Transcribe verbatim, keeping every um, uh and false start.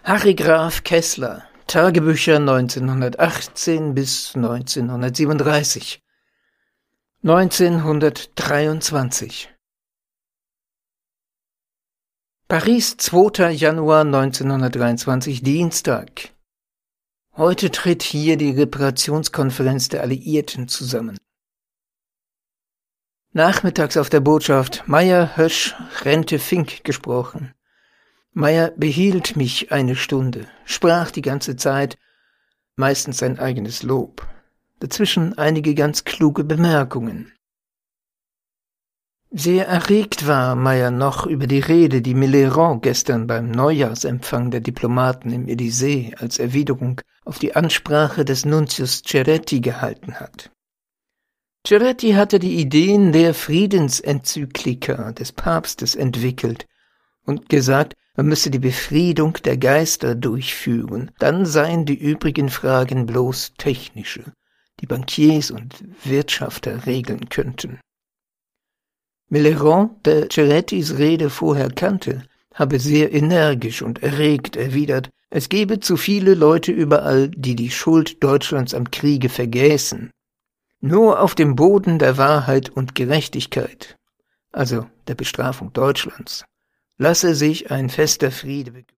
Harry Graf Kessler, Tagebücher neunzehnhundertachtzehn bis neunzehnhundertsiebenunddreißig. neunzehnhundertdreiundzwanzig. Paris, zweiter Januar neunzehnhundertdreiundzwanzig, Dienstag. Heute tritt hier die Reparationskonferenz der Alliierten zusammen. Nachmittags auf der Botschaft Meyer, Hösch, Rente, Fink gesprochen. Meyer behielt mich eine Stunde, sprach die ganze Zeit, meistens sein eigenes Lob. Dazwischen einige ganz kluge Bemerkungen. Sehr erregt war Meyer noch über die Rede, die Millerand gestern beim Neujahrsempfang der Diplomaten im Élysée als Erwiderung auf die Ansprache des Nuntius Ceretti gehalten hat. Ceretti hatte die Ideen der Friedensenzyklika des Papstes entwickelt und gesagt, man müsse die Befriedung der Geister durchführen, dann seien die übrigen Fragen bloß technische, die Bankiers und Wirtschafter regeln könnten. Millerand, der Cerettis Rede vorher kannte, habe sehr energisch und erregt erwidert, es gebe zu viele Leute überall, die die Schuld Deutschlands am Kriege vergäßen. Nur auf dem Boden der Wahrheit und Gerechtigkeit, also der Bestrafung Deutschlands, lasse sich ein fester Friede begründen.